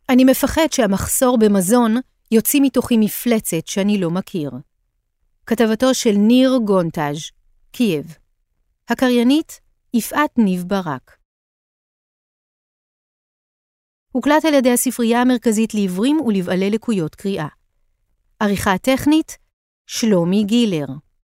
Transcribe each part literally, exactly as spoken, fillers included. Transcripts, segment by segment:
אני מפחד שהמחסור במזון יוציא מתוכי מפלצת שאני לא מכיר. כתבתו של ניר גונטאז', קייב. הקריינית, יפעת ניב ברק. הוקלט על ידי הספרייה המרכזית לעיוורים ולבעלי לקויות קריאה. עריכה טכנית, שלומי גילר.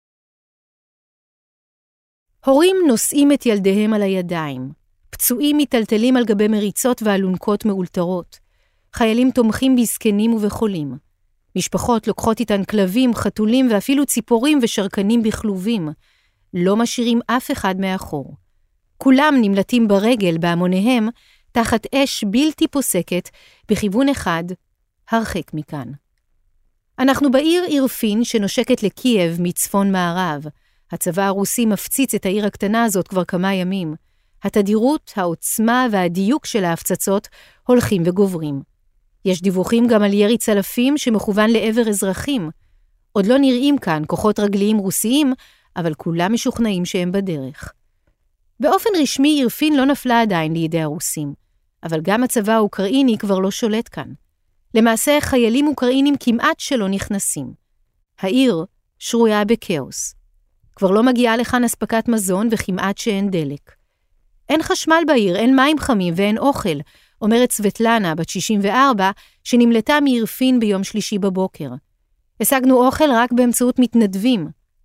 הורים נושאים את ילדיהם על הידיים. פצועים מטלטלים על גבי מריצות ואלונקות מאולתרות. חיילים תומכים בסקנים ובחולים. משפחות לוקחות איתן כלבים, חתולים ואפילו ציפורים ושרקנים בכלובים. לא משאירים אף אחד מאחור. כולם נמלטים ברגל בהמוניהם, תחת אש בלתי פוסקת, בכיוון אחד, הרחק מכאן. אנחנו בעיר אירפין שנושקת לקייב מצפון מערב. הצבא הרוסי מפציץ את העיר הקטנה הזאת כבר כמה ימים. התדירות, העוצמה והדיוק של ההפצצות הולכים וגוברים. יש דיווחים גם על ירי צלפים שמכוון לעבר אזרחים. עוד לא נראים כאן כוחות רגליים רוסיים, אבל כולם משוכנעים שהם בדרך. באופן רשמי אירפין לא נפלה עדיין לידי הרוסים, אבל גם הצבא האוקראיני כבר לא שולט כאן. למעשה חיילים אוקראינים כמעט שלא נכנסים. העיר שרויה בכאוס. כבר לא מגיעה לכאן אספקת מזון וכמעט שאין דלק. אין חשמל בעיר, אין מים חמים ואין אוכל, אומרת סבטלנה, בת שישים וארבע, שנמלטה מאירפין ביום שלישי בבוקר. השגנו אוכל רק באמצעות מתנדבים.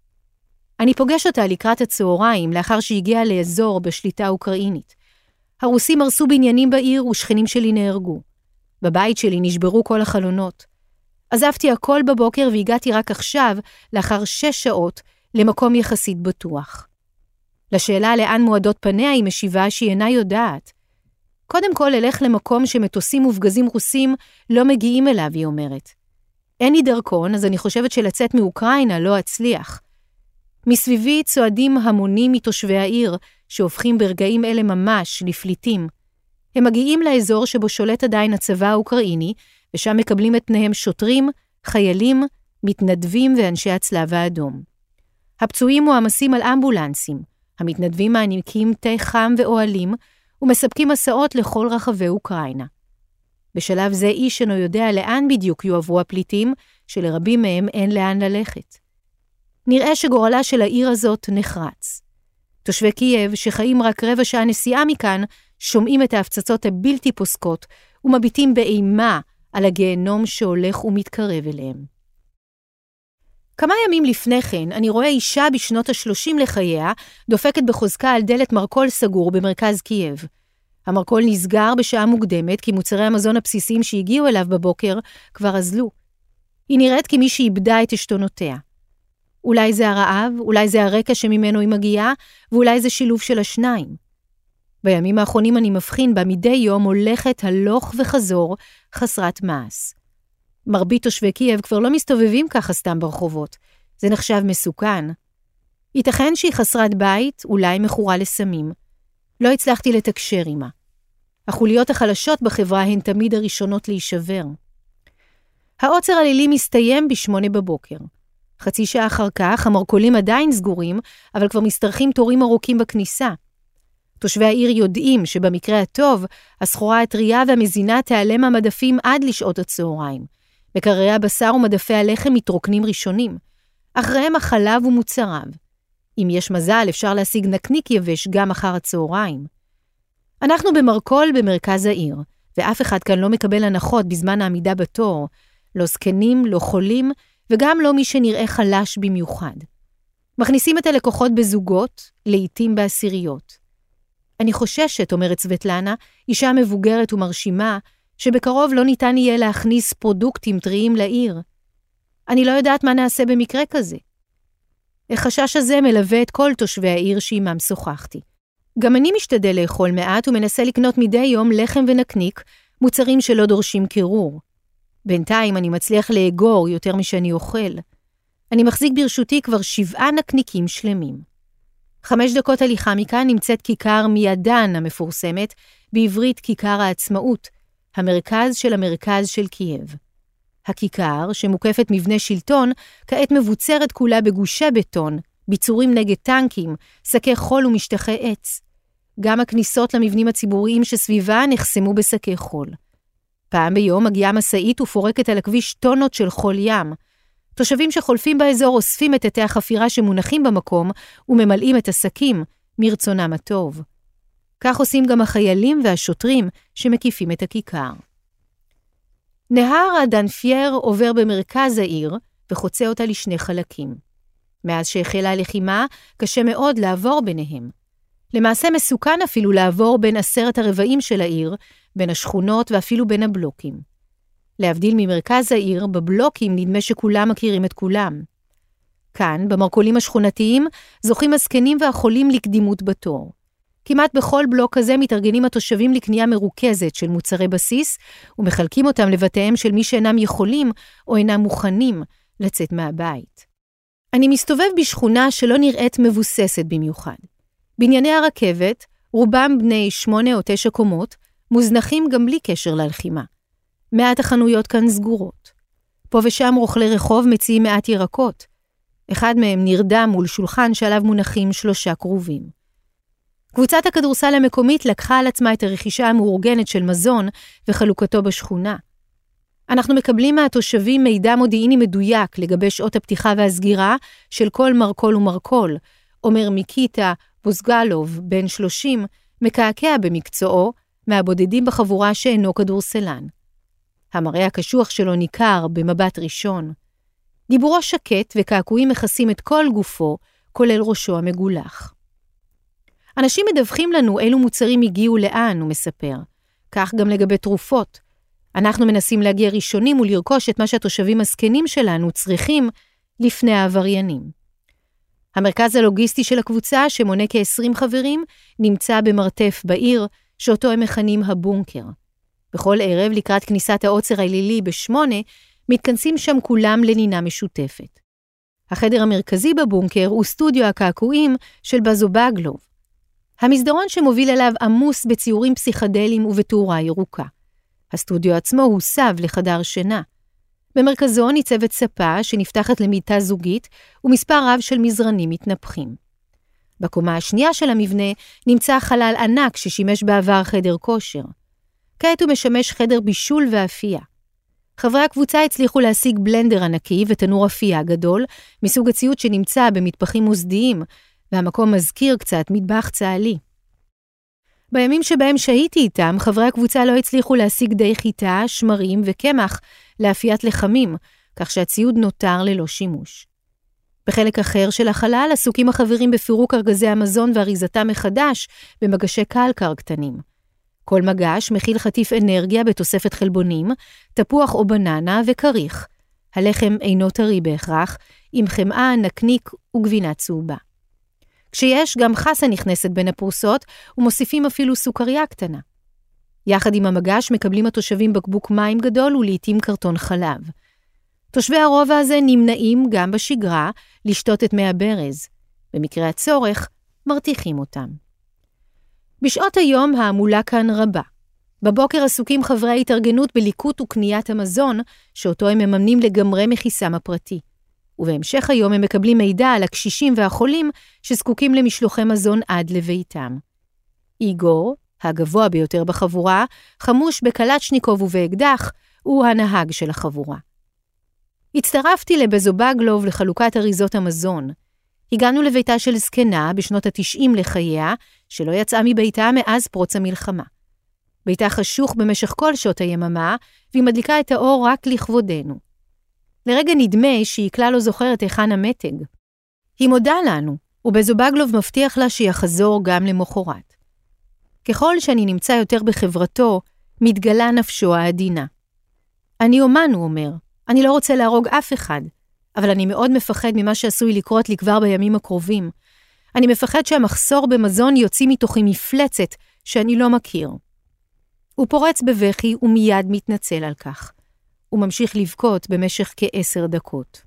אני פוגש אותה לקראת הצהריים, לאחר שהגיעה לאזור בשליטה אוקראינית. הרוסים הרסו בניינים בעיר ושכנים שלי נהרגו. בבית שלי נשברו כל החלונות. עזבתי הכל בבוקר והגעתי רק עכשיו, לאחר שש שעות, למקום יחסית בטוח. לשאלה לאן מועדות פניה היא משיבה שהיא אינה יודעת. קודם כל אלך למקום שמטוסים ופגזים רוסים לא מגיעים אליו, היא אומרת. אין לי דרכון, אז אני חושבת שלצאת מאוקראינה לא אצליח. מסביבי צועדים המונים מתושבי העיר, שהופכים ברגעים אלה ממש לפליטים. הם מגיעים לאזור שבו שולט עדיין הצבא האוקראיני, ושם מקבלים את פניהם שוטרים, חיילים, מתנדבים ואנשי הצלב האדום. הפצועים מועמסים על אמבולנסים, המתנדבים מעניקים תה חם ואוהלים, ומספקים מסעות לכל רחבי אוקראינה. בשלב זה איש אינו יודע לאן בדיוק יועברו הפליטים, שלרבים מהם אין לאן ללכת. נראה שגורלה של העיר הזאת נחרץ. תושבי קייב, שחיים רק רבע שעה נסיעה מכאן, שומעים את ההפצצות הבלתי פוסקות, ומביטים באימה על הגיהנום שהולך ומתקרב אליהם. כמה ימים לפני כן, אני רואה אישה בשנות השלושים לחייה, דופקת בחוזקה על דלת מרקול סגור במרכז קייב. המרקול נסגר בשעה מוקדמת, כי מוצרי המזון הבסיסיים שהגיעו אליו בבוקר כבר אזלו. היא נראית כמי שאיבדה את השתונותיה. אולי זה הרעב, אולי זה הרקע שממנו היא מגיעה, ואולי זה שילוב של השניים. בימים האחרונים אני מבחין בה מדי יום הולכת הלוך וחזור חסרת מעש. מרבית תושבי קייב כבר לא מסתובבים ככה סתם ברחובות. זה נחשב מסוכן. ייתכן שהיא חסרת בית, אולי מכורה לסמים. לא הצלחתי לתקשר עמה. החוליות החלשות בחברה הן תמיד הראשונות להישבר. העוצר הלילי מסתיים בשמונה בבוקר. חצי שעה אחר כך המרקולים עדיין סגורים, אבל כבר מסתרחים תורים ארוכים בכניסה. תושבי העיר יודעים שבמקרה הטוב, הסחורה הטריה והמזינה תיעלם מהמדפים עד לשעות הצהריים. מקררי הבשר ומדפי הלחם מתרוקנים ראשונים. אחריהם החלב ומוצריו. אם יש מזל, אפשר להשיג נקניק יבש גם אחר הצהריים. אנחנו במרקול במרכז העיר, ואף אחד כאן לא מקבל הנחות בזמן העמידה בתור. לא זקנים, לא חולים, וגם לא מי שנראה חלש במיוחד. מכניסים את הלקוחות בזוגות, לעתים בעשיריות. אני חוששת, אומרת סבטלנה, אישה מבוגרת ומרשימה, שבקרוב לא ניתן יהיה להכניס פרודוקטים טריים לעיר. אני לא יודעת מה נעשה במקרה כזה. החשש הזה מלווה את כל תושבי העיר שעימם שוחחתי. גם אני משתדל לאכול מעט ומנסה לקנות מדי יום לחם ונקניק, מוצרים שלא דורשים קירור. בינתיים אני מצליח לאגור יותר משאני אוכל. אני מחזיק ברשותי כבר שבעה נקניקים שלמים. חמש דקות הליכה מכאן נמצאת כיכר מידן המפורסמת, בעברית כיכר העצמאות, המרכז של המרכז של קייב. הכיכר, שמוקפת מבנה שלטון, כעת מבוצרת כולה בגושי בטון, ביצורים נגד טנקים, שקי חול ומשטחי עץ. גם הכניסות למבנים הציבוריים שסביבה נחסמו בשקי חול. פעם ביום מגיעה מסעית ופורקת על הכביש טונות של חול ים. תושבים שחולפים באזור אוספים את תתי החפירה שמונחים במקום וממלאים את השקים מרצונם הטוב. כך עושים גם החיילים והשוטרים שמקיפים את הכיכר. נהר הדנפייר עובר במרכז העיר וחוצה אותה לשני חלקים. מאז שהחלה הלחימה, קשה מאוד לעבור ביניהם. למעשה מסוכן אפילו לעבור בין עשרת הרבעים של העיר, בין השכונות ואפילו בין הבלוקים. להבדיל ממרכז העיר, בבלוקים נדמה שכולם מכירים את כולם. כאן, במרכולים השכונתיים, זוכים הזקנים והחולים לקדימות בתור. כמעט בכל בלוק כזה מתארגנים התושבים לקנייה מרוכזת של מוצרי בסיס, ומחלקים אותם לבתיהם של מי שאינם יכולים או אינם מוכנים לצאת מהבית. אני מסתובב בשכונה שלא נראית מבוססת במיוחד. בנייני הרכבת, רובם בני שמונה או תשע קומות, מוזנחים גם בלי קשר ללחימה. מעט החנויות כאן סגורות. פה ושם רוכלי רחוב מציעים מעט ירקות. אחד מהם נרדם מול שולחן שעליו מונחים שלושה קרובים. קבוצת הכדורסל המקומית לקחה על עצמה את הרכישה המאורגנת של מזון וחלוקתו בשכונה. אנחנו מקבלים מהתושבים מידע מודיעיני מדויק לגבי שעות הפתיחה והסגירה של כל מרקול ומרקול, אומר מיקיטה בוזגלוב, בן שלושים, מקעקע במקצועו, מהבודדים בחבורה שאינו כדורסלן. המראה הקשוח שלו ניכר במבט ראשון. דיבורו שקט וקעקועים מכסים את כל גופו, כולל ראשו המגולח. אנשים מדווחים לנו אילו מוצרים הגיעו לאן, הוא מספר. כך גם לגבי תרופות. אנחנו מנסים להגיע ראשונים ולרכוש את מה שהתושבים הזקנים שלנו צריכים לפני העבריינים. המרכז הלוגיסטי של הקבוצה, שמונה כ-עשרים חברים, נמצא במרתף בעיר, שאותו הם מכנים הבונקר. בכל ערב, לקראת כניסת העוצר האלילי בשמונה, מתכנסים שם כולם לנינה משותפת. החדר המרכזי בבונקר הוא סטודיו הקעקועים של בזובגלוב. המסדרון שמוביל אליו עמוס בציורים פסיכדליים ובתאורה ירוקה. הסטודיו עצמו הוסב לחדר שינה. במרכזו ניצבת ספה שנפתחת למיטה זוגית ומספר רב של מזרנים מתנפחים. בקומה השנייה של המבנה נמצא חלל ענק ששימש בעבר חדר כושר. כעת הוא משמש חדר בישול ואפייה. חברי הקבוצה הצליחו להשיג בלנדר ענקי ותנור אפייה גדול, מסוג הציוד שנמצא במטבחים מוסדיים, והמקום מזכיר קצת מטבח צהלי. בימים שבהם שהיתי איתם, חברי הקבוצה לא הצליחו להשיג די חיטה, שמרים וקמח לאפיית לחמים, כך שהציוד נותר ללא שימוש. בחלק אחר של החלל עסוקים החברים בפירוק ארגזי המזון ואריזתם מחדש במגשי קלקר קטנים. כל מגש מכיל חטיף אנרגיה בתוספת חלבונים, תפוח או בננה וקריך. הלחם אינו טרי בהכרח, עם חמאה, נקניק וגבינה צהובה. כשיש גם חסה נכנסת בין הפרוסות, ומוסיפים אפילו סוכריה קטנה. יחד עם המגש מקבלים התושבים בקבוק מים גדול ולעיתים קרטון חלב. תושבי הרובע הזה נמנעים גם בשגרה לשתות את מי הברז. במקרה הצורך, מרתיחים אותם. בשעות היום העמולה כאן רבה. בבוקר עסוקים חברי ההתארגנות בליקוט וקניית המזון, שאותו הם מממנים לגמרי מכיסם הפרטי. ובהמשך היום הם מקבלים מידע על הקשישים והחולים שזקוקים למשלוחי מזון עד לביתם. איגור, הגבוה ביותר בחבורה, חמוש בקלצ'ניקוב ובאקדח, הוא הנהג של החבורה. הצטרפתי לבזובגלוב לחלוקת אריזות המזון. הגענו לביתה של זקנה בשנות התשעים לחייה, שלא יצאה מביתה מאז פרוץ המלחמה. ביתה חשוך במשך כל שעות היממה, והיא מדליקה את האור רק לכבודנו. לרגע נדמה שהיא כלל לא זוכרת היכן המתג. היא מודה לנו, ובזובגלוב מבטיח לה שיחזור גם למחרת. ככל שאני נמצא יותר בחברתו, מתגלה נפשו העדינה. אני אומן, הוא אומר, אני לא רוצה להרוג אף אחד, אבל אני מאוד מפחד ממה שעשוי לקרות לי כבר בימים הקרובים. אני מפחד שהמחסור במזון יוציא מתוכי מפלצת שאני לא מכיר. הוא פורץ בבכי ומיד מתנצל על כך. הוא ממשיך לבכות במשך כעשר דקות.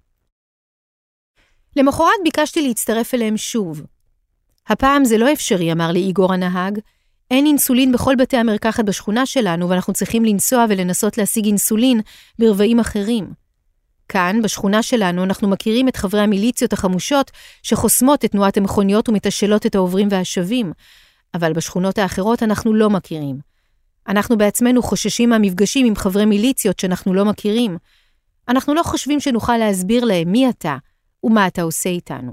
למחרת ביקשתי להצטרף אליהם שוב. הפעם זה לא אפשרי, אמר לי איגור הנהג. אין אינסולין בכל בתי המרקחת בשכונה שלנו, ואנחנו צריכים לנסוע ולנסות להשיג אינסולין ברבעים אחרים. כאן, בשכונה שלנו, אנחנו מכירים את חברי המיליציות החמושות שחוסמות את תנועת המכוניות ומתשלות את העוברים והשבים, אבל בשכונות האחרות אנחנו לא מכירים. אנחנו בעצמנו חוששים מהמפגשים עם חברי מיליציות שאנחנו לא מכירים. אנחנו לא חושבים שנוכל להסביר להם מי אתה ומה אתה עושה איתנו.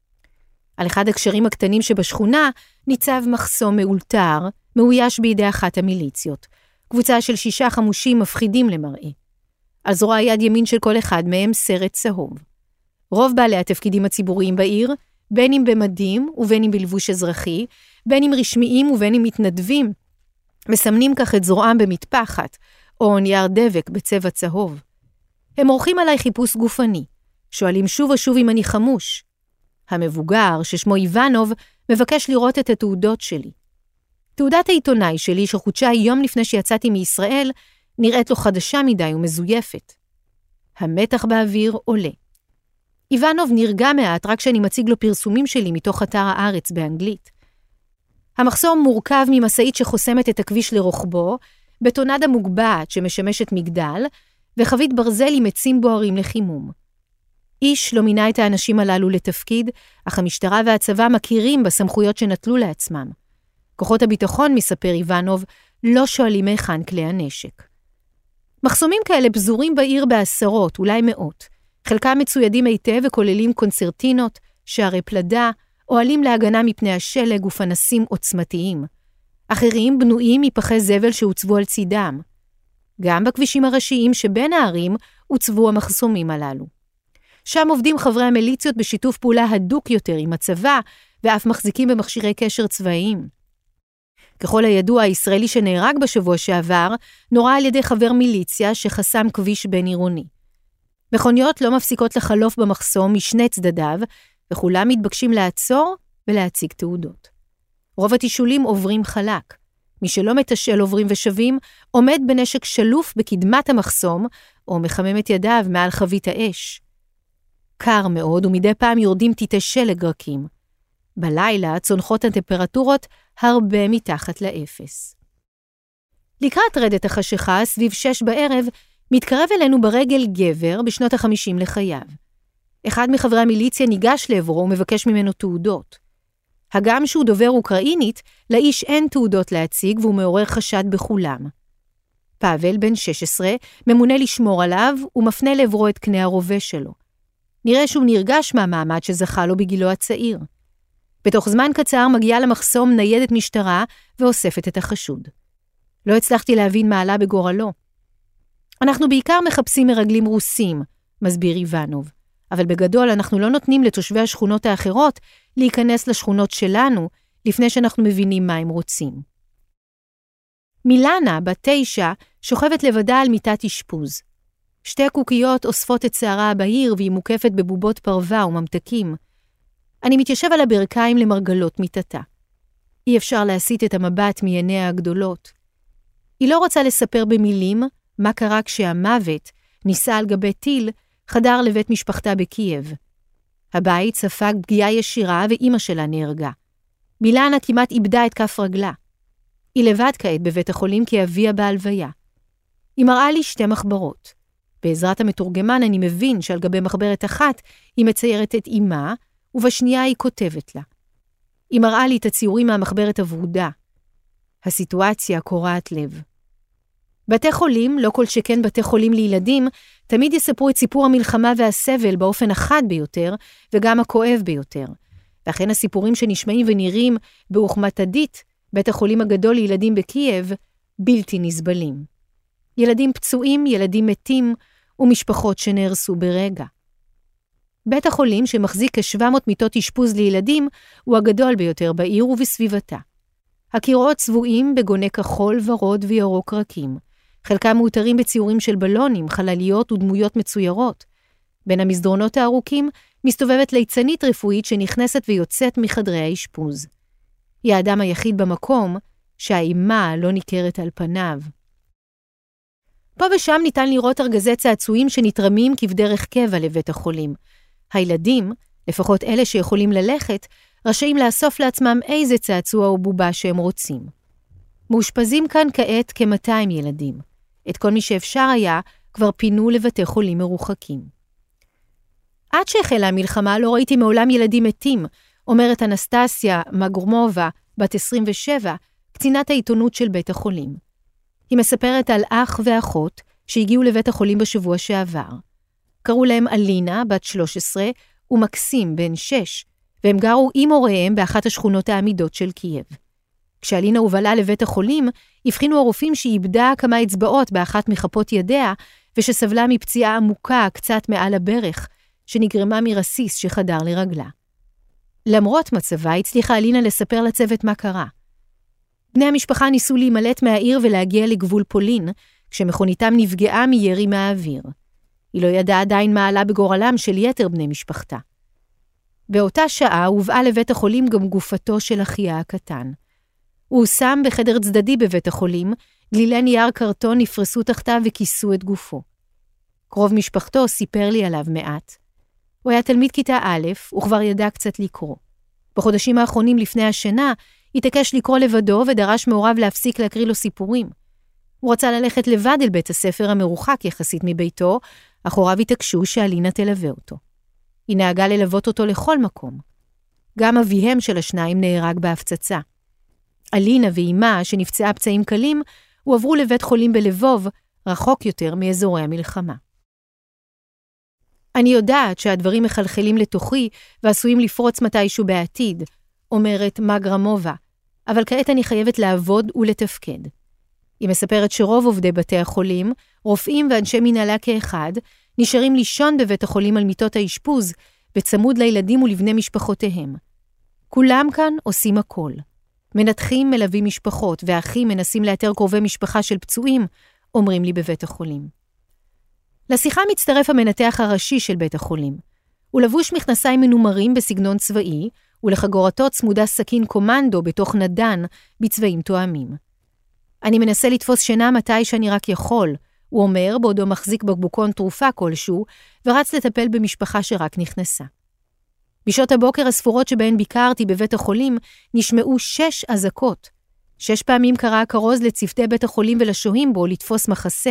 על אחד הקשרים הקטנים שבשכונה ניצב מחסום מאולתר, מאויש בידי אחת המיליציות. קבוצה של שישה חמושים מפחידים למראה. על זרוע יד ימין של כל אחד מהם סרט צהוב. רוב בעלי התפקידים הציבוריים בעיר, בין אם במדים ובין אם בלבוש אזרחי, בין אם רשמיים ובין אם מתנדבים, מסמנים כך את זרועם במטפחת, או נייר דבק בצבע צהוב. הם עורכים עליי חיפוש גופני, שואלים שוב ושוב אם אני חמוש. המבוגר, ששמו איוונוב, מבקש לראות את התעודות שלי. תעודת העיתונאי שלי, שחודשה יום לפני שיצאתי מישראל, נראית לו חדשה מדי ומזויפת. המתח באוויר עולה. איוונוב נרגע מעט רק כשאני מציג לו פרסומים שלי מתוך אתר הארץ באנגלית. המחסום מורכב ממסעית שחוסמת את הכביש לרוחבו, בטונדה מוגבעת שמשמשת מגדל, וחבית ברזל עם עצים בוערים לחימום. איש לא מינה את האנשים הללו לתפקיד, אך המשטרה והצבא מכירים בסמכויות שנטלו לעצמם. כוחות הביטחון, מספר איוונוב, לא שואלים מהיכן כלי הנשק. מחסומים כאלה פזורים בעיר בעשרות, אולי מאות. חלקם מצוידים היטב וכוללים קונצרטינות, שערי פלדה, אוהלים להגנה מפני השלג ופנסים עוצמתיים. אחרים בנויים מפחי זבל שהוצבו על צידם. גם בכבישים הראשיים שבין הערים הוצבו המחסומים הללו. שם עובדים חברי המיליציות בשיתוף פעולה הדוק יותר עם הצבא, ואף מחזיקים במכשירי קשר צבאיים. ככל הידוע, הישראלי שנהרג בשבוע שעבר, נורה על ידי חבר מיליציה שחסם כביש בין עירוני. מכוניות לא מפסיקות לחלוף במחסום משני צדדיו, וכולם מתבקשים לעצור ולהציג תעודות. רוב התישולים עוברים חלק. מי שלא מתשאל עוברים ושבים, עומד בנשק שלוף בקדמת המחסום, או מחמם את ידיו מעל חבית האש. קר מאוד, ומדי פעם יורדים טיטי שלג רכים. בלילה צונחות הטמפרטורות הרבה מתחת לאפס. לקראת רדת החשיכה, סביב שש בערב, מתקרב אלינו ברגל גבר בשנות החמישים לחייו. אחד מחברי המיליציה ניגש לעברו ומבקש ממנו תעודות. הגם שהוא דובר אוקראינית, לאיש אין תעודות להציג והוא מעורר חשד בכולם. פאבל, בן שש עשרה, ממונה לשמור עליו ומפנה לעברו את קנה הרובה שלו. נראה שהוא נרגש מהמעמד שזכה לו בגילו הצעיר. בתוך זמן קצר מגיעה למחסום ניידת משטרה ואוספת את החשוד. לא הצלחתי להבין מה עלה בגורלו. אנחנו בעיקר מחפשים מרגלים רוסים, מסביר איוונוב, אבל בגדול אנחנו לא נותנים לתושבי השכונות האחרות להיכנס לשכונות שלנו לפני שאנחנו מבינים מה הם רוצים. מילנה, בת תשע, שוכבת לבדה על מיטת אשפוז. שתי הקוקיות אוספות את שערה הבהיר והיא מוקפת בבובות פרווה וממתקים. אני מתיישב על הברכיים למרגלות מיטתה. אי אפשר להסיט את המבט מעיניה הגדולות. היא לא רוצה לספר במילים מה קרה כשהמוות ניסה על גבי טיל, חדר לבית משפחתה בקייב. הבית ספג פגיעה ישירה ואימא שלה נהרגה. מילנה כמעט איבדה את כף רגלה. היא לבד כעת בבית החולים כי אביה בהלוויה. היא מראה לי שתי מחברות. בעזרת המתורגמן אני מבין שעל גבי מחברת אחת היא מציירת את אימה, ובשנייה היא כותבת לה. היא מראה לי את הציורים מהמחברת הוורודה. הסיטואציה קורעת לב. בתי חולים, לא כל שכן בתי חולים לילדים, תמיד יספרו את סיפור המלחמה והסבל באופן החד ביותר, וגם הכואב ביותר. לכן הסיפורים שנשמעים ונראים באוחמתדית, בית החולים הגדול לילדים בקייב, בלתי נסבלים. ילדים פצועים, ילדים מתים, ומשפחות שנהרסו ברגע. בית החולים שמחזיק כ-שבע מאות מיטות אשפוז לילדים, הוא הגדול ביותר בעיר ובסביבתה. הקירות צבועים בגוני כחול, ורוד וירוק רכים. חלקם מאותרים בציורים של בלונים, חלליות ודמויות מצוירות. בין המסדרונות הארוכים מסתובבת ליצנית רפואית שנכנסת ויוצאת מחדרי האשפוז. היא האדם היחיד במקום שהאימה לא ניכרת על פניו. פה ושם ניתן לראות ארגזי צעצועים שנתרמים כבדרך קבע לבית החולים. הילדים, לפחות אלה שיכולים ללכת, רשאים לאסוף לעצמם איזה צעצוע או בובה שהם רוצים. מאושפזים כאן כעת כ-מאתיים ילדים. את כל מי שאפשר היה כבר פינו לבתי חולים מרוחקים. עד שהחלה המלחמה לא ראיתי מעולם ילדים מתים, אומרת אנסטסיה מגורמובה, בת עשרים ושבע, קצינת העיתונות של בית החולים. היא מספרת על אח ואחות שהגיעו לבית החולים בשבוע שעבר. קראו להם אלינה, בת שלוש עשרה, ומקסים, בן שש, והם גרו עם הוריהם באחת השכונות העמידות של קייב. כשאלינה הובלה לבית החולים, הבחינו הרופאים שהיא איבדה כמה אצבעות באחת מחפות ידיה, ושסבלה מפציעה עמוקה קצת מעל הברך, שנגרמה מרסיס שחדר לרגלה. למרות מצבה, הצליחה אלינה לספר לצוות מה קרה. בני המשפחה ניסו להימלט מהעיר ולהגיע לגבול פולין, כשמכוניתם נפגעה מירי מהאוויר. היא לא ידעה עדיין מה עלה בגורלם של יתר בני משפחתה. באותה שעה הובאה לבית החולים גם גופתו של אחיה הקטן. הוא שם בחדר צדדי בבית החולים, גלילי נייר קרטון נפרסו תחתיו וכיסו את גופו. קרוב משפחתו סיפר לי עליו מעט. הוא היה תלמיד כיתה א', וכבר ידע קצת לקרוא. בחודשים האחרונים לפני השינה, התעקש לקרוא לבדו ודרש מהוריו להפסיק להקריא לו סיפורים. הוא רצה ללכת לבד אל בית הספר המרוחק יחסית מביתו, אך הוריו התעקשו שאלינה תלווה אותו. היא נהגה ללוות אותו לכל מקום. גם אביהם של השניים נהרג בהפצצה. אלינה ואימה, שנפצעה פצעים קלים, הועברו לבית חולים בלבוב, רחוק יותר מאזורי המלחמה. אני יודעת שהדברים מחלחלים לתוכי ועשויים לפרוץ מתישהו בעתיד, אומרת מגרמובה, אבל כעת אני חייבת לעבוד ולתפקד. היא מספרת שרוב עובדי בתי החולים, רופאים ואנשי מנהלה כאחד, נשארים לישון בבית החולים על מיטות האשפוז, בצמוד לילדים ולבני משפחותיהם. כולם כאן עושים הכל. מנתחים מלווים משפחות, ואחים מנסים לאתר קרובי משפחה של פצועים, אומרים לי בבית החולים. לשיחה מצטרף המנתח הראשי של בית החולים. הוא לבוש מכנסיים מנומרים בסגנון צבאי, ולחגורתו צמודה סכין קומנדו בתוך נדן בצבעים תואמים. אני מנסה לתפוס שינה מתי שאני רק יכול, הוא אומר, בעודו מחזיק בקבוקון תרופה כלשהו, ורץ לטפל במשפחה שרק נכנסה. בשעות הבוקר הספורות שבהן ביקרתי בבית החולים, נשמעו שש אזעקות. שש פעמים קרא הכרוז לצוותי בית החולים ולשוהים בו לתפוס מחסה.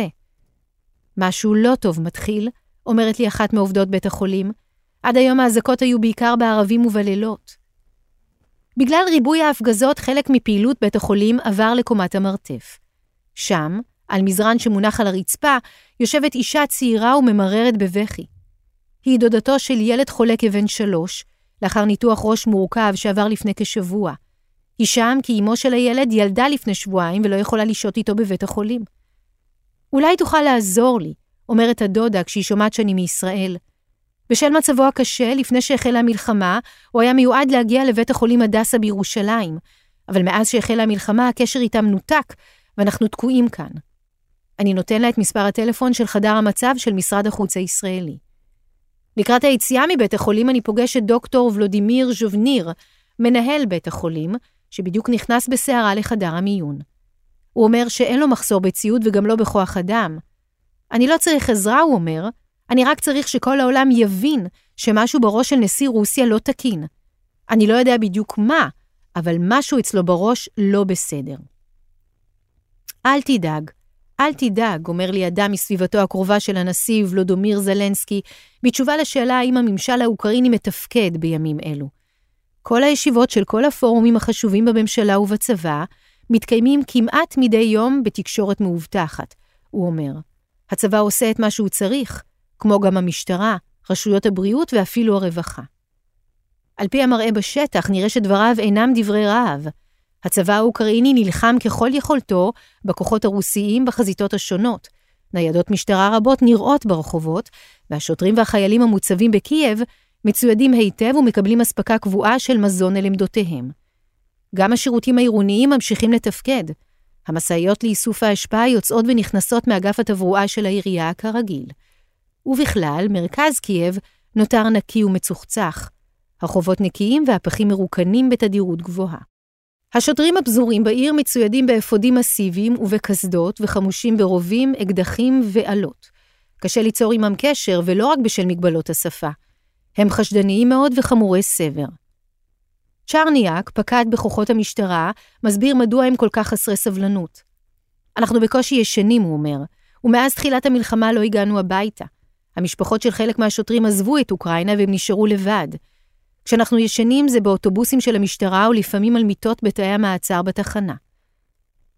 משהו לא טוב מתחיל, אומרת לי אחת מעובדות בית החולים. עד היום האזעקות היו בעיקר בערבים ובלילות. בגלל ריבוי ההפגזות, חלק מפעילות בית החולים עבר לקומת המרתף. שם, על מזרן שמונח על הרצפה, יושבת אישה צעירה וממררת בבכי. היא דודתו של ילד חולה כבן שלוש, לאחר ניתוח ראש מורכב שעבר לפני כשבוע. היא שם כי אמו של הילד ילדה לפני שבועיים ולא יכולה לשהות איתו בבית החולים. אולי תוכל לעזור לי, אומרת הדודה כשהיא שומעת שאני מישראל. בשל מצבו הקשה, לפני שהחלה המלחמה, הוא היה מיועד להגיע לבית החולים הדסה בירושלים, אבל מאז שהחלה המלחמה הקשר איתם נותק, ואנחנו תקועים כאן. אני נותן לה את מספר הטלפון של חדר המצב של משרד החוץ הישראלי. לקראת היציאה מבית החולים אני פוגש את דוקטור ולודימיר ז'ובניר, מנהל בית החולים, שבדיוק נכנס בסערה לחדר המיון. הוא אומר שאין לו מחסור בציוד וגם לא בכוח אדם. אני לא צריך עזרה, הוא אומר, אני רק צריך שכל העולם יבין שמשהו בראש של נשיא רוסיה לא תקין. אני לא יודע בדיוק מה, אבל משהו אצלו בראש לא בסדר. אל תדאג, אל תדאג, אומר לי אדם מסביבתו הקרובה של הנשיא ולודומיר זלנסקי, בתשובה לשאלה האם הממשל האוקראיני מתפקד בימים אלו. כל הישיבות של כל הפורומים החשובים בממשלה ובצבא, מתקיימים כמעט מדי יום בתקשורת מאובטחת, הוא אומר. הצבא עושה את מה שהוא צריך, כמו גם המשטרה, רשויות הבריאות ואפילו הרווחה. על פי המראה בשטח נראה שדבריו אינם דברי רעב. הצבא האוקראיני נלחם ככל יכולתו בכוחות הרוסיים בחזיתות השונות. ניידות משטרה רבות נראות ברחובות, והשוטרים והחיילים המוצבים בקייב מצוידים היטב ומקבלים הספקה קבועה של מזון אל עמדותיהם. גם השירותים העירוניים ממשיכים לתפקד. המשאיות לאיסוף ההשפעה יוצאות ונכנסות מאגף התברואה של העירייה כרגיל. ובכלל, מרכז קייב נותר נקי ומצוחצח. הרחובות נקיים והפחים מרוקנים בתדירות גבוהה. השוטרים הפזורים בעיר מצוידים באפודים מסיביים ובקסדות וחמושים ברובים, אקדחים ועלות. קשה ליצור עמם קשר ולא רק בשל מגבלות השפה. הם חשדניים מאוד וחמורי סבר. צ'רניאק, פקד בכוחות המשטרה, מסביר מדוע הם כל כך חסרי סבלנות. אנחנו בקושי ישנים, הוא אומר, ומאז תחילת המלחמה לא הגענו הביתה. המשפחות של חלק מהשוטרים עזבו את אוקראינה והם נשארו לבד. כשאנחנו ישנים זה באוטובוסים של המשטרה ולפעמים על מיטות בתאי המעצר בתחנה.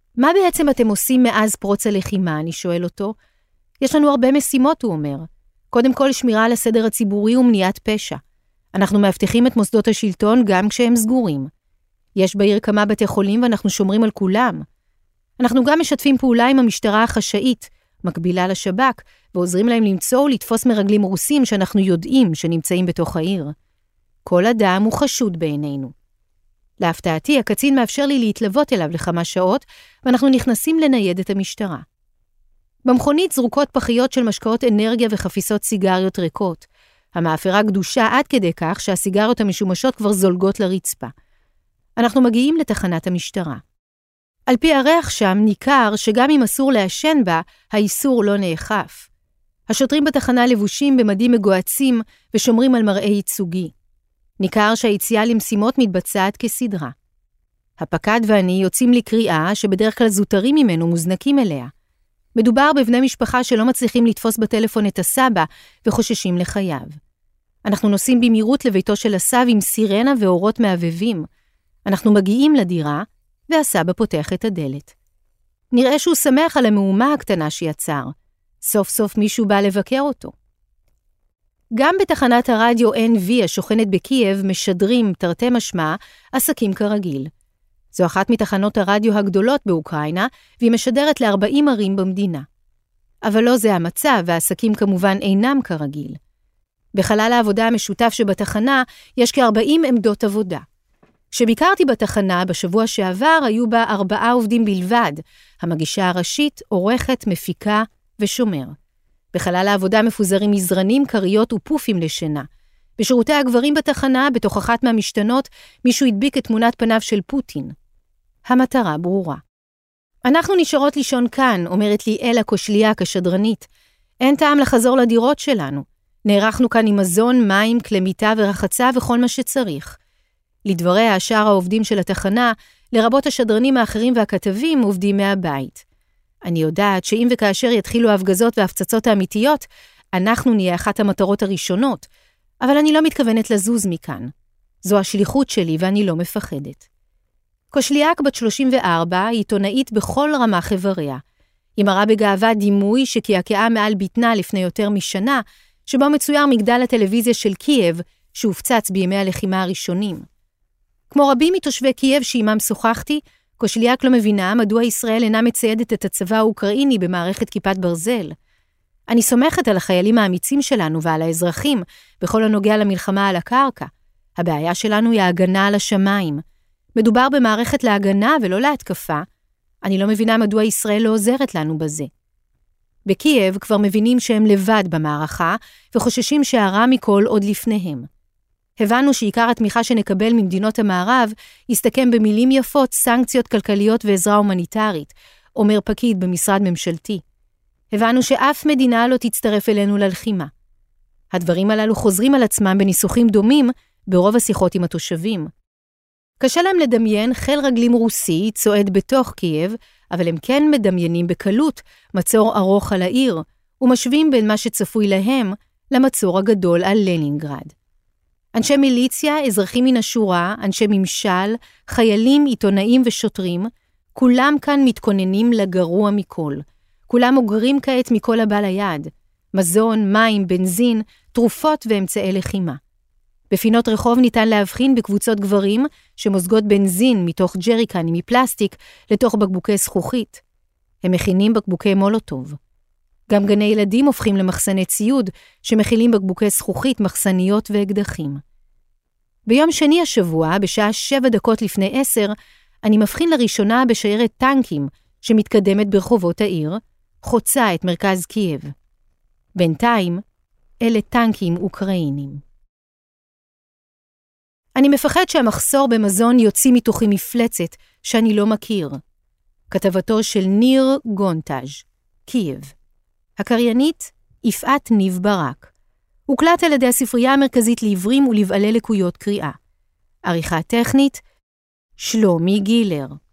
מה בעצם אתם עושים מאז פרוץ הלחימה, אני שואל אותו. יש לנו הרבה משימות, הוא אומר. קודם כל שמירה על הסדר הציבורי ומניעת פשע. אנחנו מבטיחים את מוסדות השלטון גם כשהם סגורים. יש בעיר כמה בתי חולים ואנחנו שומרים על כולם. אנחנו גם משתפים פעולה עם המשטרה החשאית, מקבילה לשב"כ, ועוזרים להם למצוא ולתפוס מרגלים רוסים שאנחנו יודעים שנמצאים בתוך העיר. כל אדם הוא חשוד בעינינו. להפתעתי, הקצין מאפשר לי להתלוות אליו לכמה שעות, ואנחנו נכנסים לנייד את המשטרה. במכונית זרוקות פחיות של משקאות אנרגיה וחפיסות סיגריות ריקות. המאפרה גדושה עד כדי כך שהסיגריות המשומשות כבר זולגות לרצפה. אנחנו מגיעים לתחנת המשטרה. על פי הריח שם ניכר שגם אם אסור לעשן בה, האיסור לא נאכף. השוטרים בתחנה לבושים במדים מגועצים ושומרים על מראה ייצוגי. ניכר שהיציאה למשימות מתבצעת כסדרה. הפקד ואני יוצאים לקריאה שבדרך כלל זוטרים ממנו מוזנקים אליה. מדובר בבני משפחה שלא מצליחים לתפוס בטלפון את הסבא וחוששים לחייו. אנחנו נוסעים במהירות לביתו של הסב עם סירנה ואורות מעבבים. אנחנו מגיעים לדירה והסבא פותח את הדלת. נראה שהוא שמח על המהומה הקטנה שיצר. סוף סוף מישהו בא לבקר אותו. גם בתחנת הרדיו אן וי השוכנת בקייב משדרים תרתי משמע עסקים כרגיל. זו אחת מתחנות הרדיו הגדולות באוקראינה, והיא משדרת ל-ארבעים ערים במדינה. אבל לא זה המצב, והעסקים כמובן אינם כרגיל. בחלל העבודה המשותף שבתחנה יש כ-ארבעים עמדות עבודה. כשביקרתי בתחנה בשבוע שעבר היו בה ארבעה עובדים בלבד, המגישה הראשית, עורכת, מפיקה ושומר. בחלל העבודה מפוזרים מזרנים, קריות ופופים לשינה. בשירותי הגברים בתחנה, בתוך אחת מהמשתנות, מישהו הדביק את תמונת פניו של פוטין. המטרה ברורה. אנחנו נשארות לישון כאן, אומרת לי אלה קושליאק השדרנית. אין טעם לחזור לדירות שלנו. נערכנו כאן עם מזון, מים, כלי מיטה ורחצה וכל מה שצריך. לדבריה, שאר העובדים של התחנה, לרבות השדרנים האחרים והכתבים, עובדים מהבית. אני יודעת שאם וכאשר יתחילו ההפגזות וההפצצות האמיתיות, אנחנו נהיה אחת המטרות הראשונות, אבל אני לא מתכוונת לזוז מכאן. זו השליחות שלי ואני לא מפחדת. קושליאק בת שלושים וארבע, עיתונאית בכל רמה חבריה. היא מראה בגאווה דימוי שקעקעה מעל בטנה לפני יותר משנה, שבו מצויר מגדל הטלוויזיה של קייב, שהופצץ בימי הלחימה הראשונים. כמו רבים מתושבי קייב שעימם שוחחתי, קושליאק לא מבינה מדוע ישראל אינה מציידת את הצבא האוקראיני במערכת כיפת ברזל. אני סומכת על החיילים האמיצים שלנו ועל האזרחים, בכל הנוגע למלחמה על הקרקע. הבעיה שלנו היא ההגנה על השמיים. מדובר במערכת להגנה ולא להתקפה. אני לא מבינה מדוע ישראל לא עוזרת לנו בזה. בקייב כבר מבינים שהם לבד במערכה, וחוששים שהרע מכל עוד לפניהם. הבנו שעיקר התמיכה שנקבל ממדינות המערב יסתכם במילים יפות, סנקציות כלכליות ועזרה הומניטרית, אומר פקיד במשרד ממשלתי. הבנו שאף מדינה לא תצטרף אלינו ללחימה. הדברים הללו חוזרים על עצמם בניסוחים דומים ברוב השיחות עם התושבים. קשה להם לדמיין חיל רגלים רוסי צועד בתוך קייב, אבל הם כן מדמיינים בקלות מצור ארוך על העיר, ומשווים בין מה שצפוי להם למצור הגדול על לנינגרד. אנשי מיליציה, אזרחים מן השורה, אנשי ממשל, חיילים, עיתונאים ושוטרים, כולם כאן מתכוננים לגרוע מכל. כולם אוגרים כעת מכל הבא ליד. מזון, מים, בנזין, תרופות ואמצעי לחימה. בפינות רחוב ניתן להבחין בקבוצות גברים שמוזגות בנזין מתוך ג'ריקנים מפלסטיק לתוך בקבוקי זכוכית. הם מכינים בקבוקי מולוטוב. גם גני ילדים הופכים למחסני ציוד שמכילים בקבוקי זכוכית, מחסניות ואקדחים. ביום שני השבוע, בשעה שבע דקות לפני עשר, אני מבחין לראשונה בשיירת טנקים שמתקדמת ברחובות העיר, חוצה את מרכז קייב. בינתיים, אלה טנקים אוקראינים. אני מפחד שהמחסור במזון יוציא מתוכי מפלצת שאני לא מכיר. כתבתו של ניר גונטאז', קייב. הקריינית, יפעת ניב ברק. הוקלט על ידי הספרייה המרכזית לעיוורים ולבעלי לקויות קריאה. עריכה טכנית, שלומי גילר.